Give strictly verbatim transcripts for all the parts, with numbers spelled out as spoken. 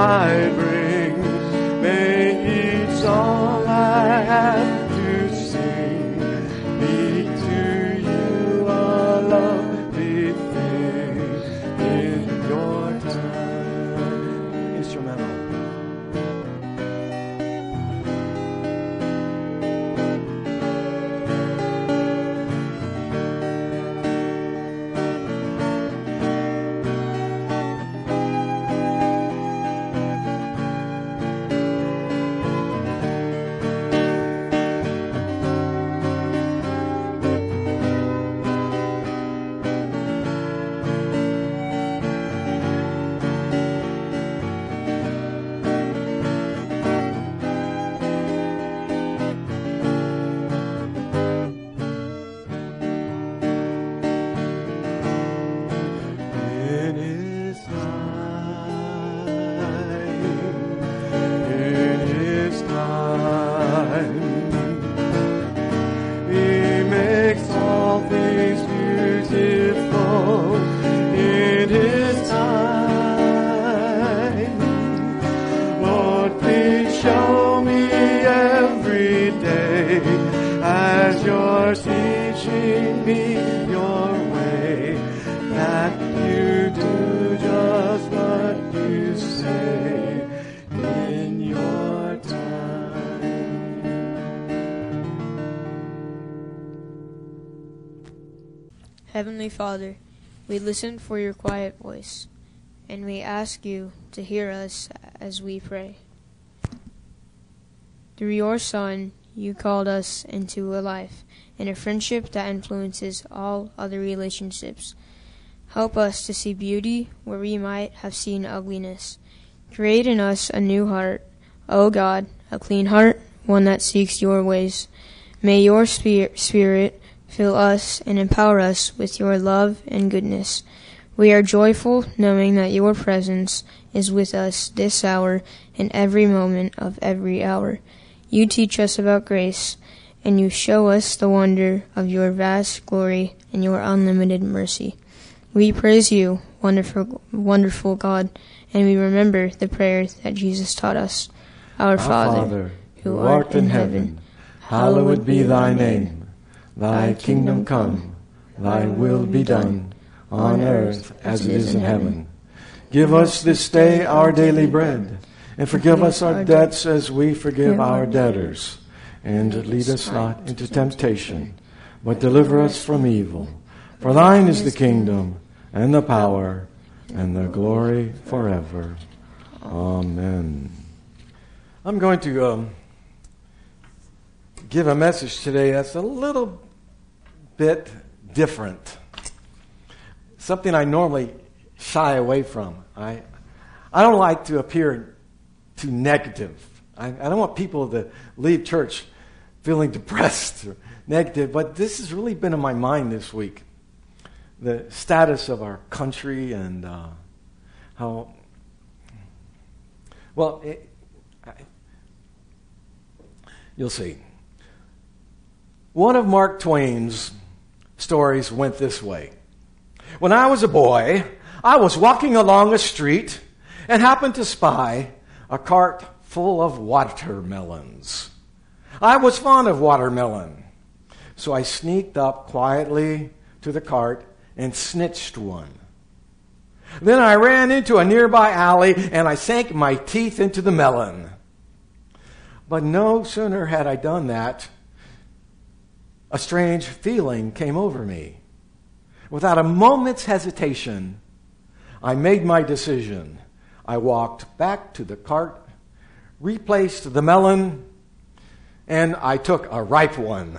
I bring. May each song I have to sing be to you a lovely thing in your time. Instrumental. Heavenly Father, we listen for your quiet voice, and we ask you to hear us as we pray. Through your Son, you called us into a life and a friendship that influences all other relationships. Help us to see beauty where we might have seen ugliness. Create in us a new heart, O God, a clean heart, one that seeks your ways. May your Spirit fill us and empower us with your love and goodness. We are joyful knowing that your presence is with us this hour and every moment of every hour. You teach us about grace, and you show us the wonder of your vast glory and your unlimited mercy. We praise you, wonderful, wonderful God, and we remember the prayer that Jesus taught us. Our, Our Father, Father, who art in heaven, hallowed be thy name. Thy kingdom come, thy will be done, on earth as it is in heaven. Give us this day our daily bread, and forgive us our debts as we forgive our debtors. And lead us not into temptation, but deliver us from evil. For thine is the kingdom, and the power, and the glory forever. Amen. I'm going to um, give a message today that's a little bit different. Something I normally shy away from. I I don't like to appear too negative. I, I don't want people to leave church feeling depressed or negative, but this has really been in my mind this week. The status of our country and uh, how, well, it, I, you'll see. One of Mark Twain's stories went this way. When I was a boy, I was walking along a street and happened to spy a cart full of watermelons. I was fond of watermelon, so I sneaked up quietly to the cart and snitched one. Then I ran into a nearby alley and I sank my teeth into the melon. But no sooner had I done that, a strange feeling came over me. Without a moment's hesitation, I made my decision. I walked back to the cart, replaced the melon, and I took a ripe one.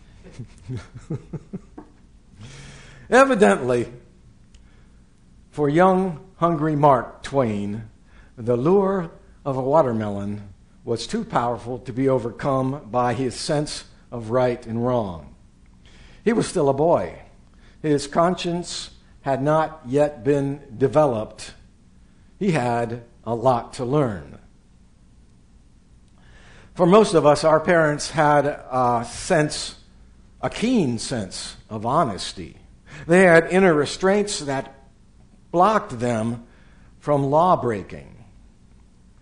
Evidently, for young, hungry Mark Twain, the lure of a watermelon was too powerful to be overcome by his sense of right and wrong. He was still a boy. His conscience had not yet been developed. He had a lot to learn. For most of us, our parents had a sense, a keen sense of honesty. They had inner restraints that blocked them from law breaking.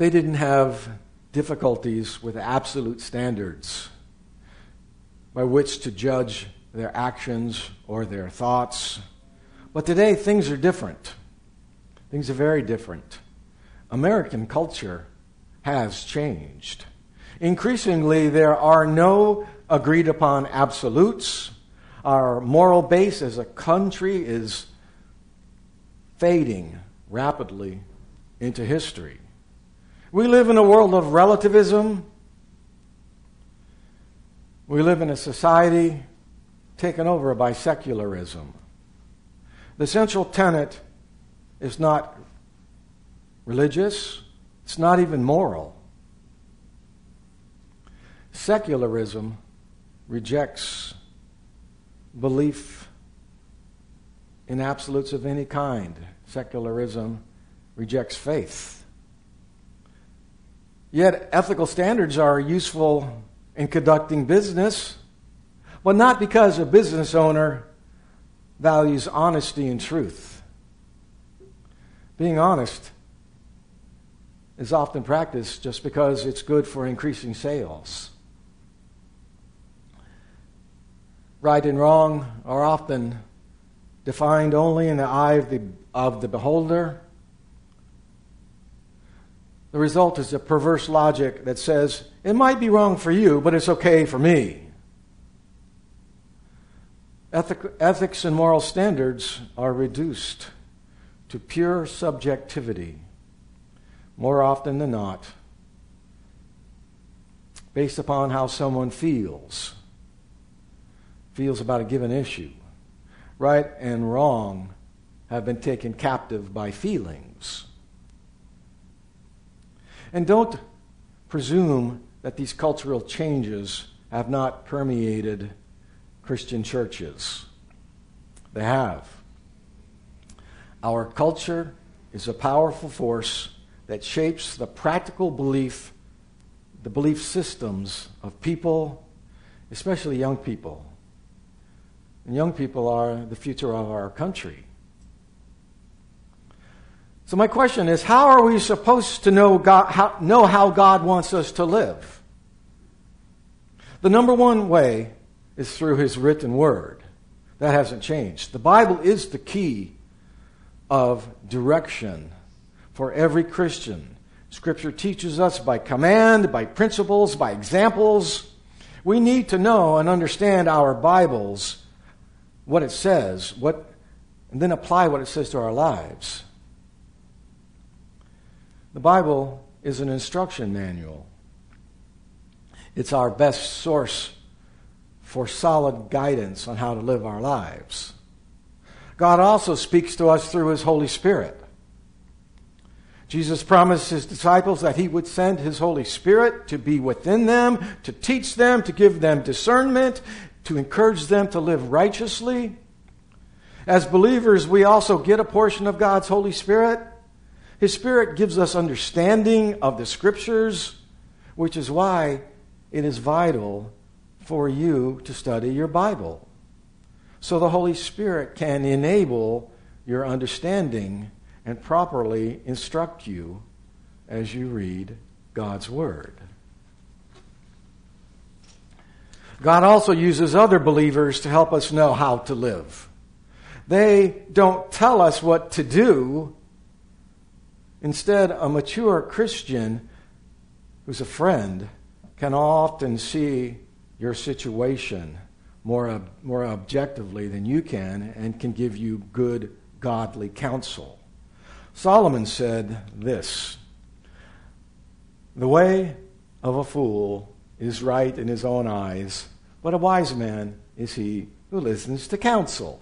They didn't have difficulties with absolute standards by which to judge their actions or their thoughts. But today, things are different. Things are very different. American culture has changed. Increasingly, there are no agreed-upon absolutes. Our moral base as a country is fading rapidly into history. We live in a world of relativism. We live in a society taken over by secularism. The central tenet is not religious. It's not even moral. Secularism rejects belief in absolutes of any kind. Secularism rejects faith. Yet ethical standards are useful in conducting business, but not because a business owner values honesty and truth. Being honest is often practiced just because it's good for increasing sales. Right and wrong are often defined only in the eye of the, of the beholder. The result is a perverse logic that says, it might be wrong for you, but it's okay for me. Ethic, ethics and moral standards are reduced to pure subjectivity, more often than not, based upon how someone feels, feels about a given issue. Right and wrong have been taken captive by feelings. And don't presume that these cultural changes have not permeated Christian churches. They have. Our culture is a powerful force that shapes the practical belief, the belief systems of people, especially young people. And young people are the future of our country. So my question is, how are we supposed to know God, how, know how God wants us to live? The number one way is through His written word. That hasn't changed. The Bible is the key of direction for every Christian. Scripture teaches us by command, by principles, by examples. We need to know and understand our Bibles, what it says, what, and then apply what it says to our lives. The Bible is an instruction manual. It's our best source for solid guidance on how to live our lives. God also speaks to us through His Holy Spirit. Jesus promised His disciples that He would send His Holy Spirit to be within them, to teach them, to give them discernment, to encourage them to live righteously. As believers, we also get a portion of God's Holy Spirit. His Spirit gives us understanding of the Scriptures, which is why it is vital for you to study your Bible. So the Holy Spirit can enable your understanding and properly instruct you as you read God's Word. God also uses other believers to help us know how to live. They don't tell us what to do. Instead, a mature Christian who's a friend can often see your situation more, more objectively than you can and can give you good, godly counsel. Solomon said this, "The way of a fool is right in his own eyes, but a wise man is he who listens to counsel."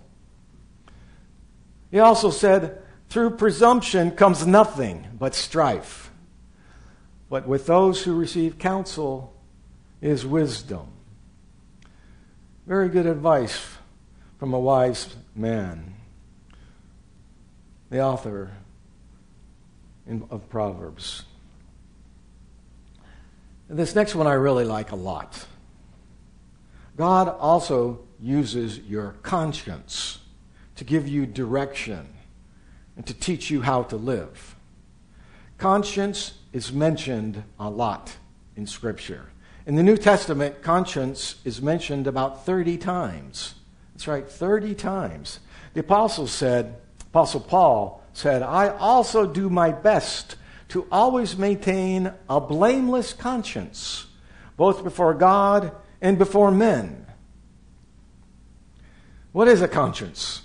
He also said, "Through presumption comes nothing but strife, but with those who receive counsel is wisdom." Very good advice from a wise man, the author of Proverbs. And this next one I really like a lot. God also uses your conscience to give you direction and to teach you how to live. conscience is mentioned a lot in Scripture. In the New Testament, conscience is mentioned about thirty times. That's right, thirty times. The apostle said, Apostle Paul said, I also do my best to always maintain a blameless conscience, both before God and before men. What is a conscience?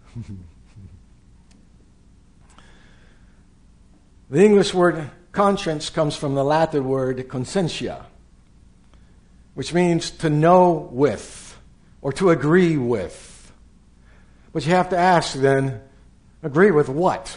The English word conscience comes from the Latin word conscientia, which means to know with or to agree with. But you have to ask then, agree with what?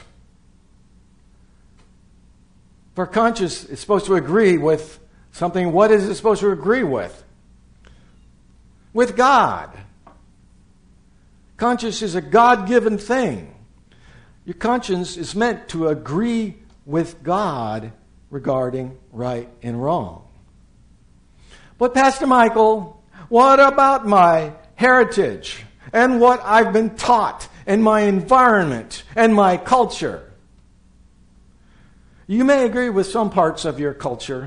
For conscience is supposed to agree with something. What is it supposed to agree with? With God. Conscience is a God-given thing. Your conscience is meant to agree with God regarding right and wrong. But Pastor Michael, what about my heritage and what I've been taught and my environment and my culture? You may agree with some parts of your culture.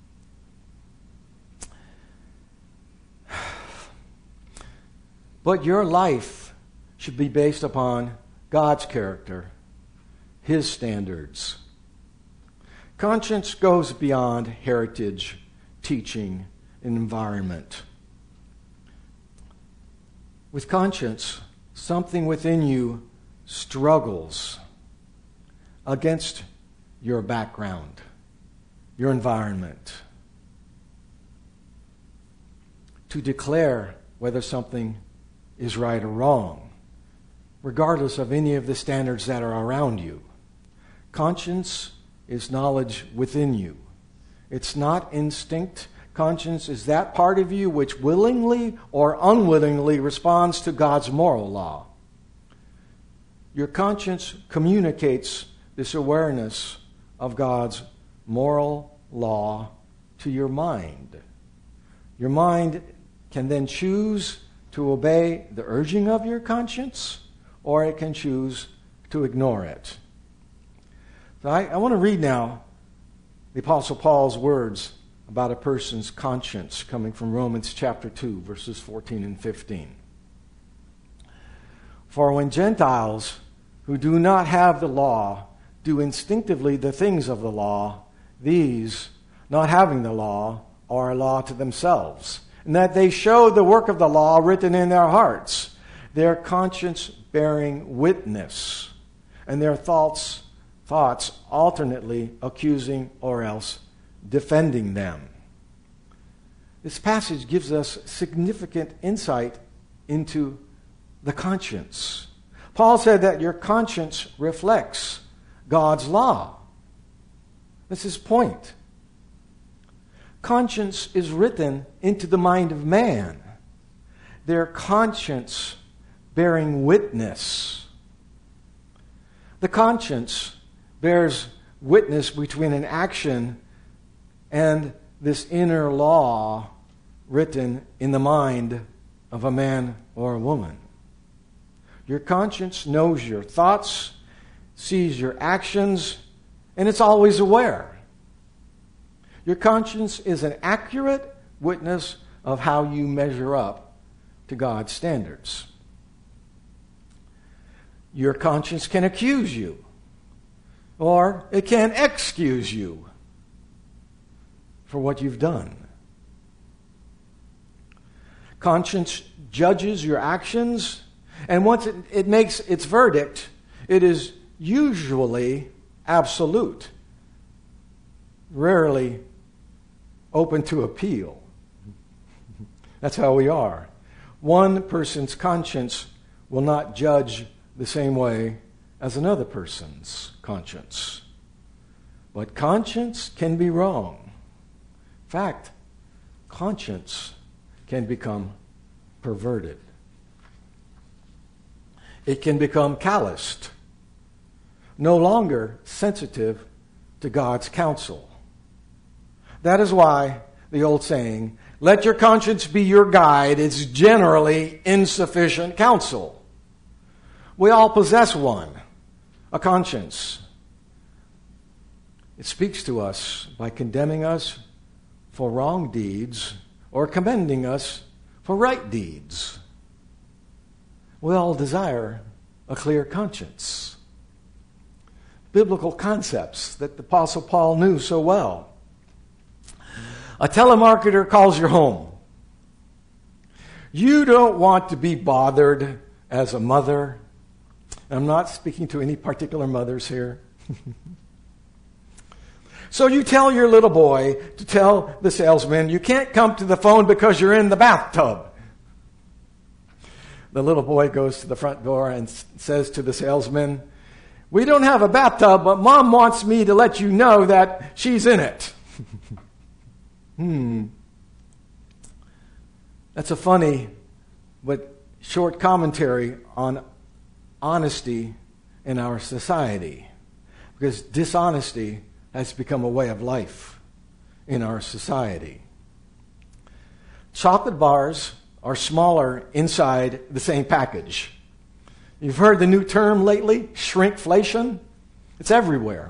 But your life should be based upon God's character, His standards. Conscience goes beyond heritage, teaching, and environment. With conscience, something within you struggles against your background, your environment, to declare whether something is right or wrong, regardless of any of the standards that are around you. Conscience is knowledge within you. It's not instinct. Conscience is that part of you which willingly or unwillingly responds to God's moral law. Your conscience communicates this awareness of God's moral law to your mind. Your mind can then choose to obey the urging of your conscience, or it can choose to ignore it. So I, I want to read now the Apostle Paul's words about a person's conscience coming from Romans chapter two, verses fourteen and fifteen. For when Gentiles who do not have the law do instinctively the things of the law, these, not having the law, are a law to themselves, and that they show the work of the law written in their hearts, their conscience bearing witness, and their thoughts thoughts alternately accusing or else defending them. This passage gives us significant insight into the conscience. Paul said that your conscience reflects God's law. That's his point. Conscience is written into the mind of man. Their conscience bearing witness. The conscience bears witness between an action and this inner law written in the mind of a man or a woman. Your conscience knows your thoughts, sees your actions, and it's always aware. Your conscience is an accurate witness of how you measure up to God's standards. Your conscience can accuse you, or it can excuse you for what you've done. Conscience judges your actions, and once it, it makes its verdict, it is usually absolute, rarely open to appeal. That's how we are. One person's conscience will not judge the same way as another person's conscience. But conscience can be wrong. In fact, conscience can become perverted. It can become calloused, no longer sensitive to God's counsel. That is why the old saying, let your conscience be your guide, is generally insufficient counsel. We all possess one, a conscience. It speaks to us by condemning us for wrong deeds or commending us for right deeds. We all desire a clear conscience. Biblical concepts that the Apostle Paul knew so well. A telemarketer calls your home. You don't want to be bothered as a mother. I'm not speaking to any particular mothers here. So you tell your little boy to tell the salesman, you can't come to the phone because you're in the bathtub. The little boy goes to the front door and says to the salesman, we don't have a bathtub, but Mom wants me to let you know that she's in it. hmm. That's a funny but short commentary on honesty in our society. Because dishonesty has become a way of life in our society. Chocolate bars are smaller inside the same package. You've heard the new term lately, shrinkflation? It's everywhere.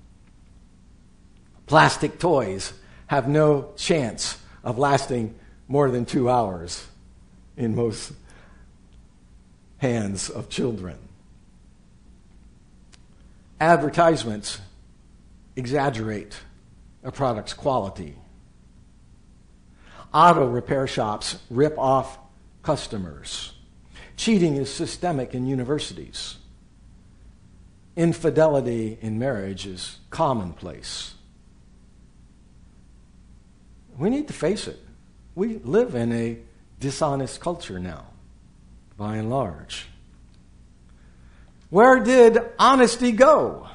Plastic toys have no chance of lasting more than two hours in most hands of children. Advertisements exaggerate a product's quality. Auto repair shops rip off customers. Cheating is systemic in universities. Infidelity in marriage is commonplace. We need to face it. We live in a dishonest culture now, by and large. Where did honesty go?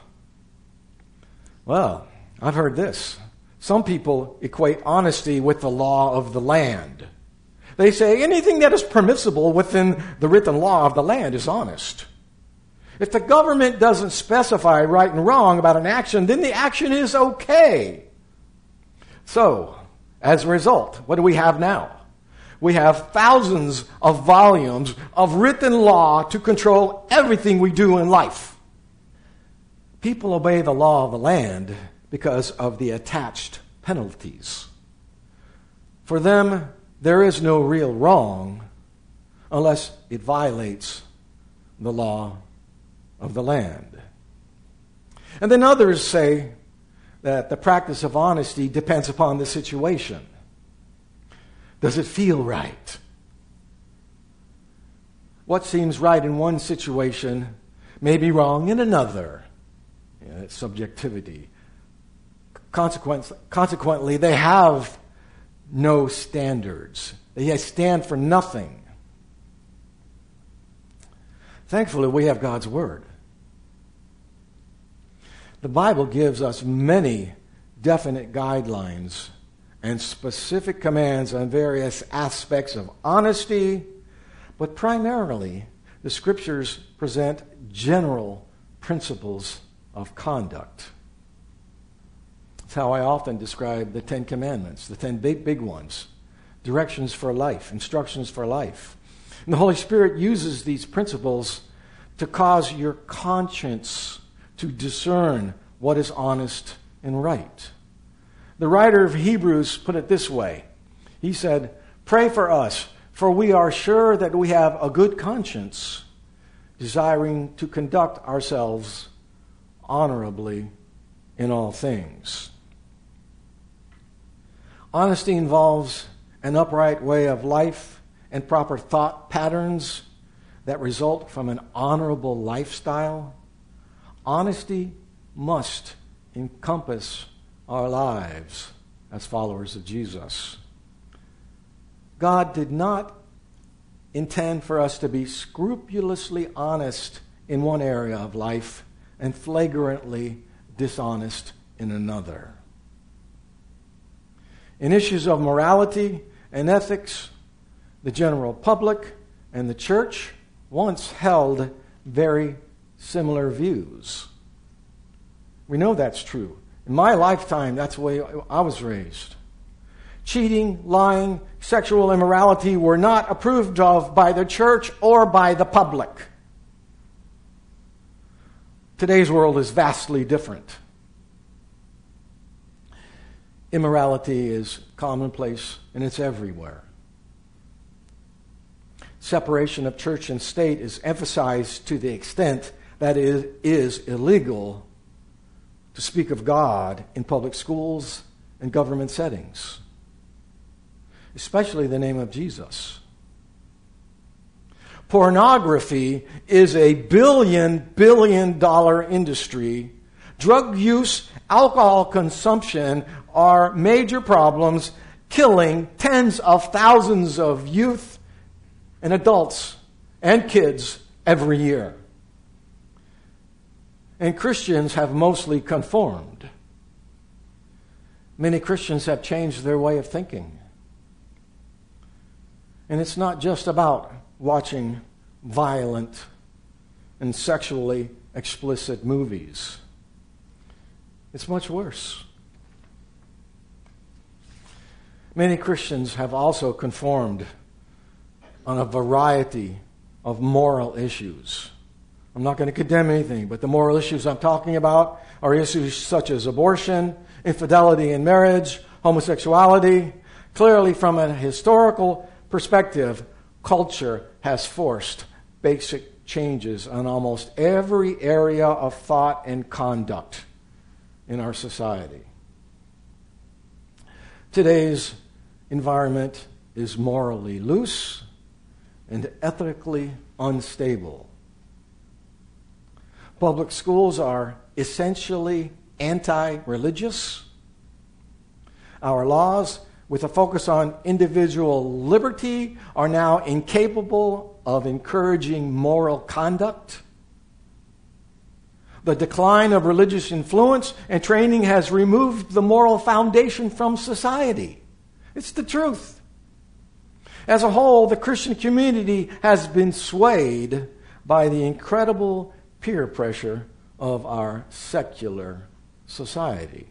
Well, I've heard this. Some people equate honesty with the law of the land. They say anything that is permissible within the written law of the land is honest. If the government doesn't specify right and wrong about an action, then the action is okay. So, as a result, what do we have now? We have thousands of volumes of written law to control everything we do in life. People obey the law of the land because of the attached penalties. For them, there is no real wrong unless it violates the law of the land. And then others say that the practice of honesty depends upon the situation. Does it feel right? What seems right in one situation may be wrong in another. You know, it's subjectivity. Consequently, consequently, they have no standards. They stand for nothing. Thankfully, we have God's Word. The Bible gives us many definite guidelines and specific commands on various aspects of honesty, but primarily, the Scriptures present general principles of conduct. That's how I often describe the Ten Commandments, the ten big, big ones. Directions for life, instructions for life. And the Holy Spirit uses these principles to cause your conscience to discern what is honest and right. The writer of Hebrews put it this way. He said, "Pray for us, for we are sure that we have a good conscience, desiring to conduct ourselves honorably in all things." Honesty involves an upright way of life and proper thought patterns that result from an honorable lifestyle. Honesty must encompass our lives as followers of Jesus. God did not intend for us to be scrupulously honest in one area of life and flagrantly dishonest in another. In issues of morality and ethics, the general public and the church once held very similar views. We know that's true. In my lifetime, that's the way I was raised. Cheating, lying, sexual immorality were not approved of by the church or by the public. Today's world is vastly different. Immorality is commonplace and it's everywhere. Separation of church and state is emphasized to the extent that it is illegal to speak of God in public schools and government settings, especially the name of Jesus. Pornography is a billion, billion dollar industry. Drug use, alcohol consumption are major problems, killing tens of thousands of youth and adults and kids every year. And Christians have mostly conformed. Many Christians have changed their way of thinking. And it's not just about watching violent and sexually explicit movies. It's much worse. Many Christians have also conformed on a variety of moral issues. I'm not going to condemn anything, but the moral issues I'm talking about are issues such as abortion, infidelity in marriage, homosexuality. Clearly, from a historical perspective, culture has forced basic changes on almost every area of thought and conduct in our society. Today's environment is morally loose and ethically unstable. Public schools are essentially anti-religious. Our laws, with a focus on individual liberty, are now incapable of encouraging moral conduct. The decline of religious influence and training has removed the moral foundation from society. It's the truth. As a whole, the Christian community has been swayed by the incredible peer pressure of our secular society.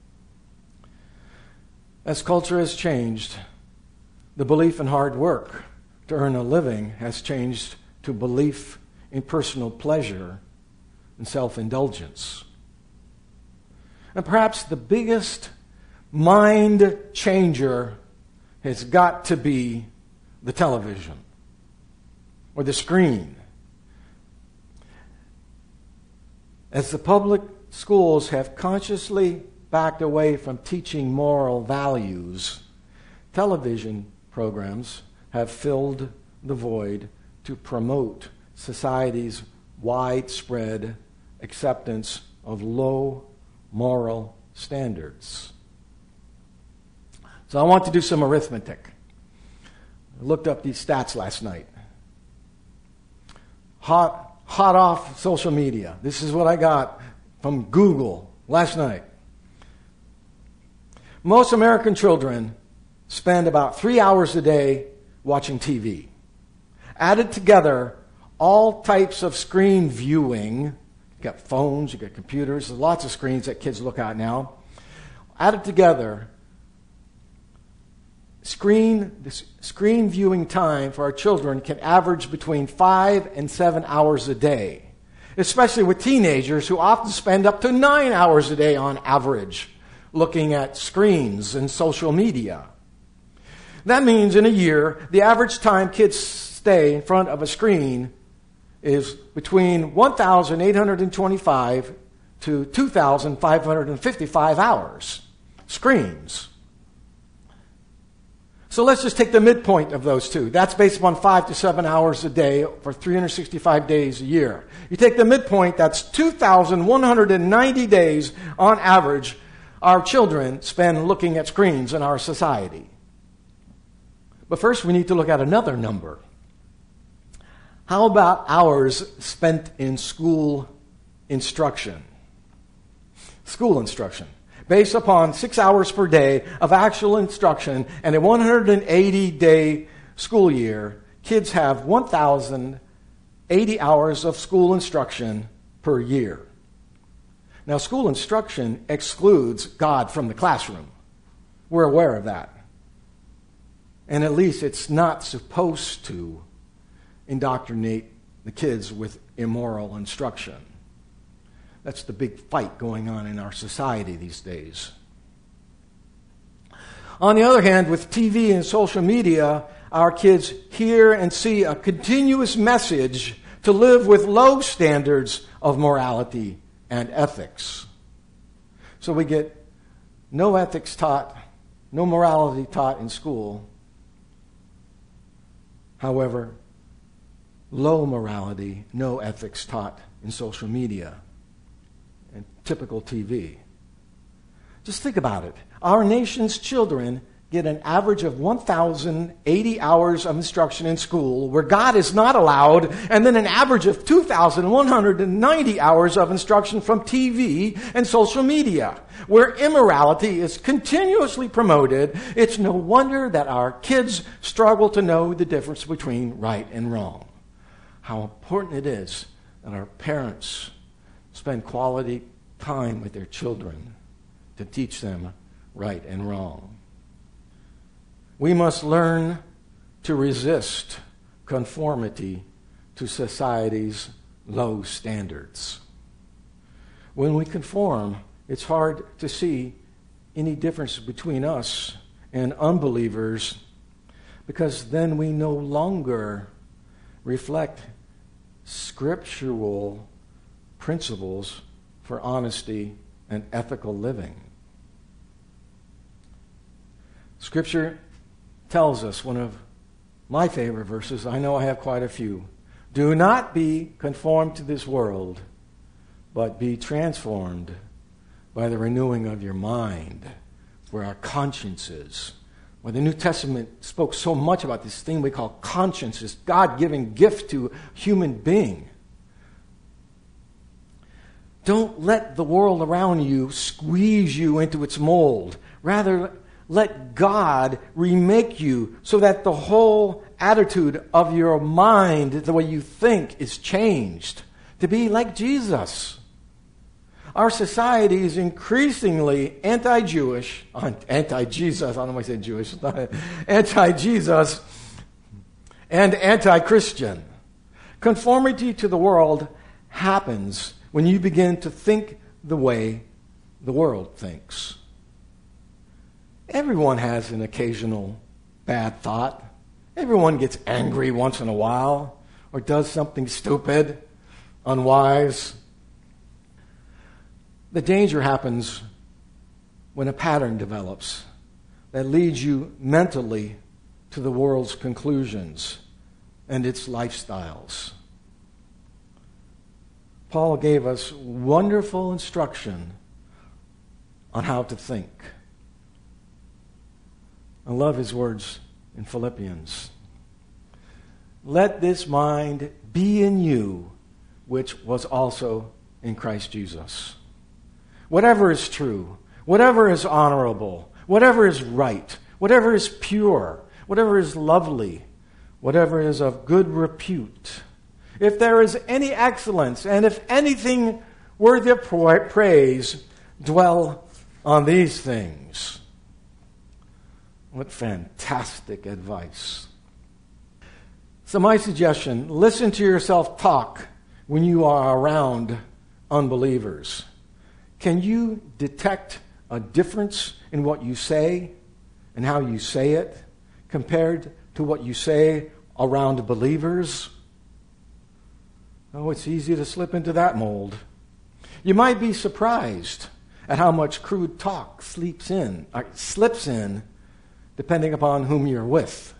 As culture has changed, the belief in hard work to earn a living has changed to belief in personal pleasure and self-indulgence. And perhaps the biggest mind changer has got to be the television or the screen. As the public schools have consciously backed away from teaching moral values, television programs have filled the void to promote society's widespread acceptance of low moral standards. So I want to do some arithmetic. I looked up these stats last night. Hot Hot off social media. This is what I got from Google last night. Most American children spend about three hours a day watching T V. Added together, all types of screen viewing. You got phones, you got computers, there's lots of screens that kids look at now. Added together, Screen, this screen viewing time for our children can average between five and seven hours a day, especially with teenagers who often spend up to nine hours a day on average looking at screens and social media. That means in a year, the average time kids stay in front of a screen is between one thousand eight hundred twenty-five to two thousand five hundred fifty-five hours. Screens. So let's just take the midpoint of those two. That's based upon five to seven hours a day for three hundred sixty-five days a year. You take the midpoint, that's two thousand one hundred ninety days on average our children spend looking at screens in our society. But first we need to look at another number. How about hours spent in school instruction? School instruction. Based upon six hours per day of actual instruction and a one hundred eighty day school year, kids have one thousand eighty hours of school instruction per year. Now, school instruction excludes God from the classroom. We're aware of that. And at least it's not supposed to indoctrinate the kids with immoral instruction. That's the big fight going on in our society these days. On the other hand, with T V and social media, our kids hear and see a continuous message to live with low standards of morality and ethics. So we get no ethics taught, no morality taught in school. However, low morality, no ethics taught in social media and typical T V. Just think about it. Our nation's children get an average of one thousand eighty hours of instruction in school where God is not allowed, and then an average of two thousand one hundred ninety hours of instruction from T V and social media, where immorality is continuously promoted. It's no wonder that our kids struggle to know the difference between right and wrong. How important it is that our parents spend quality time with their children to teach them right and wrong. We must learn to resist conformity to society's low standards. When we conform, it's hard to see any difference between us and unbelievers, because then we no longer reflect scriptural principles for honesty and ethical living. Scripture tells us, one of my favorite verses, I know I have quite a few, do not be conformed to this world, but be transformed by the renewing of your mind, where our consciences, where the New Testament spoke so much about this thing we call conscience, this God-given gift to a human being. Don't let the world around you squeeze you into its mold. Rather, let God remake you so that the whole attitude of your mind, the way you think, is changed to be like Jesus. Our society is increasingly anti-Jewish, anti-Jesus, I don't know why I say Jewish, anti-Jesus, and anti-Christian. Conformity to the world happens when you begin to think the way the world thinks. Everyone has an occasional bad thought. Everyone gets angry once in a while or does something stupid, unwise. The danger happens when a pattern develops that leads you mentally to the world's conclusions and its lifestyles. Paul gave us wonderful instruction on how to think. I love his words in Philippians. Let this mind be in you, which was also in Christ Jesus. Whatever is true, whatever is honorable, whatever is right, whatever is pure, whatever is lovely, whatever is of good repute, if there is any excellence, and if anything worthy of praise, dwell on these things. What fantastic advice. So my suggestion, listen to yourself talk when you are around unbelievers. Can you detect a difference in what you say and how you say it compared to what you say around believers? Oh, it's easy to slip into that mold. You might be surprised at how much crude talk sleeps in, or slips in, depending upon whom you're with.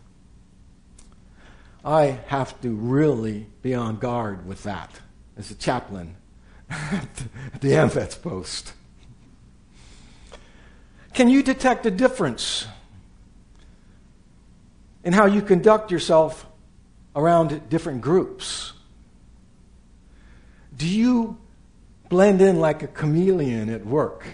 I have to really be on guard with that as a chaplain at the AMVETS post. Can you detect a difference in how you conduct yourself around different groups? Do you blend in like a chameleon at work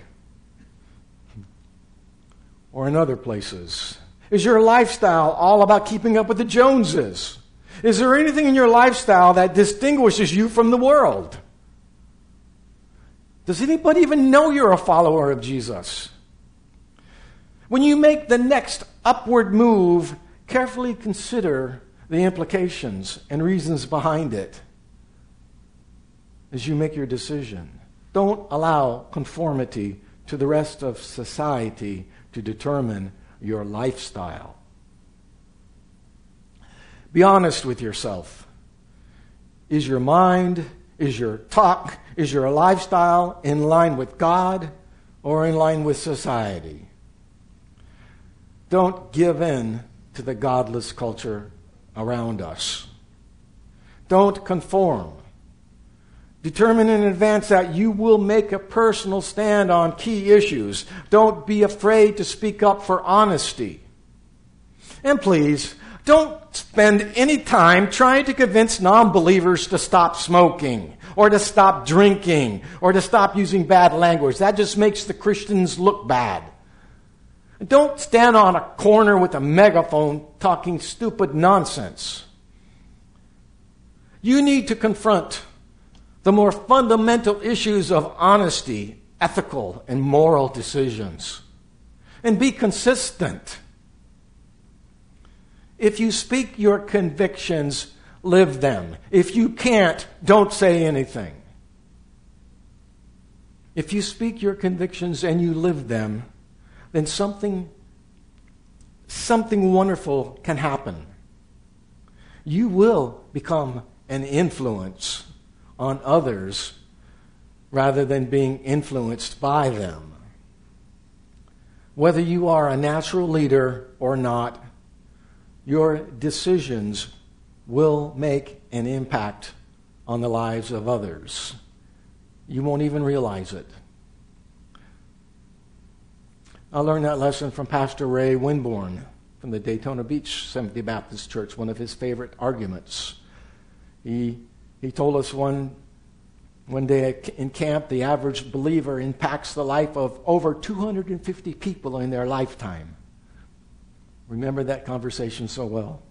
or in other places? Is your lifestyle all about keeping up with the Joneses? Is there anything in your lifestyle that distinguishes you from the world? Does anybody even know you're a follower of Jesus? When you make the next upward move, carefully consider the implications and reasons behind it as you make your decision. Don't allow conformity to the rest of society to determine your lifestyle. Be honest with yourself. Is your mind, is your talk, is your lifestyle in line with God or in line with society? Don't give in to the godless culture around us. Don't conform. Determine in advance that you will make a personal stand on key issues. Don't be afraid to speak up for honesty. And please, don't spend any time trying to convince non-believers to stop smoking or to stop drinking or to stop using bad language. That just makes the Christians look bad. Don't stand on a corner with a megaphone talking stupid nonsense. You need to confront the more fundamental issues of honesty, ethical, and moral decisions. And be consistent. If you speak your convictions, live them. If you can't, don't say anything. If you speak your convictions and you live them, then something, something wonderful can happen. You will become an influence on others rather than being influenced by them. Whether you are a natural leader or not, your decisions will make an impact on the lives of others. You won't even realize it. I learned that lesson from Pastor Ray Winborn from the Daytona Beach Seventh-day Baptist Church, one of his favorite arguments. He, he told us one, one day in camp, the average believer impacts the life of over two hundred fifty people in their lifetime. Remember that conversation so well.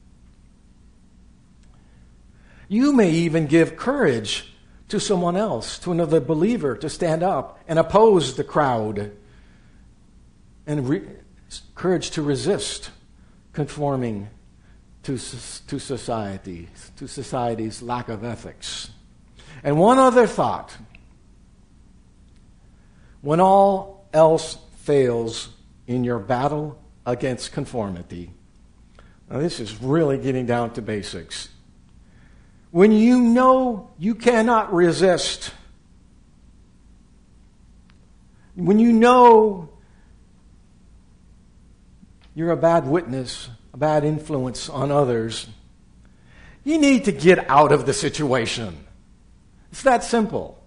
You may even give courage to someone else, to another believer, to stand up and oppose the crowd, and re- courage to resist conforming to, to society, to society's lack of ethics. And one other thought. When all else fails in your battle against conformity, now this is really getting down to basics. When you know you cannot resist, when you know you're a bad witness, a bad influence on others, you need to get out of the situation. It's that simple.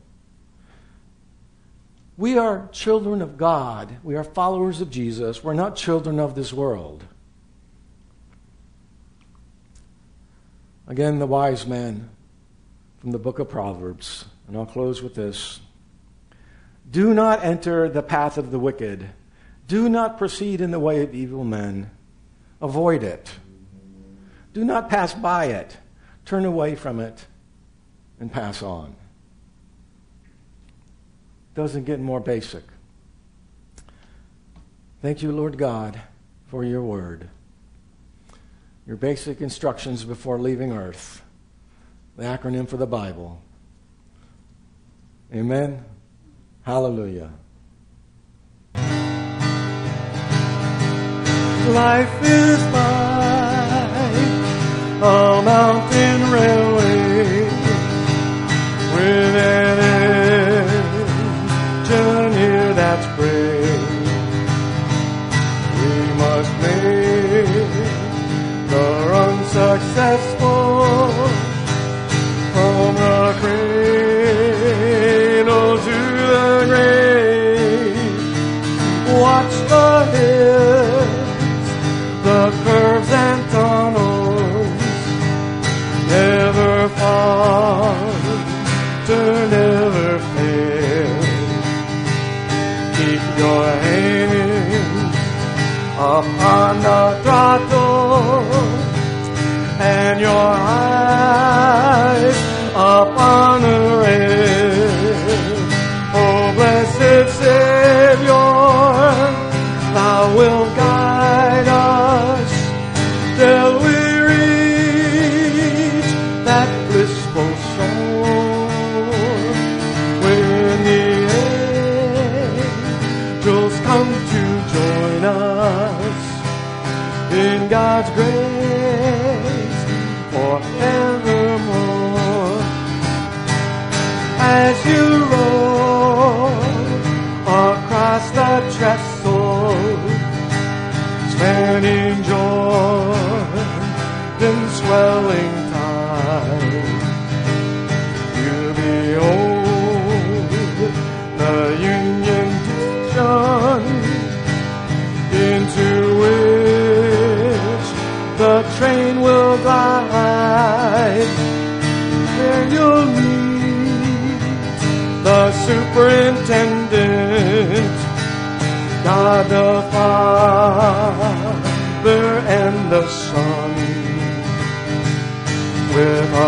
We are children of God. We are followers of Jesus. We're not children of this world. Again, the wise man from the book of Proverbs, and I'll close with this. Do not enter the path of the wicked. Do not proceed in the way of evil men. Avoid it. Do not pass by it. Turn away from it and pass on. Doesn't get more basic. Thank you, Lord God, for your word. Your basic instructions before leaving earth. The acronym for the Bible. Amen. Hallelujah. Life is like a mountain railway with an engineer that's brave. We must make the run successful from the cradle to the grave. Watch the hills, the curves and tunnels, never falter, never fail. Keep your hands upon the throttle and your eyes upon the rail. Oh, blessed Savior, thou wilt guide us till we reach that blissful shore, when the angels come to join us will glide, where you'll meet the superintendent, God the Father and the Son, with a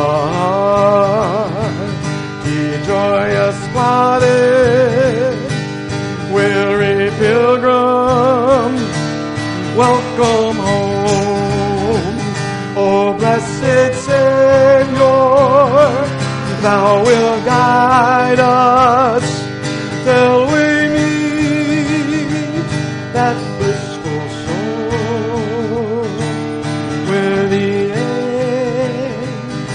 hearty, joyous, glad, weary pilgrim, welcome home. Oh, blessed Savior, thou wilt guide us till we meet that blissful soul, where the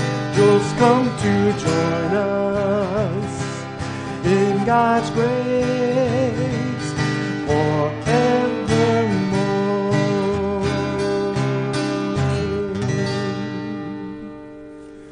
angels come to join us in God's grace.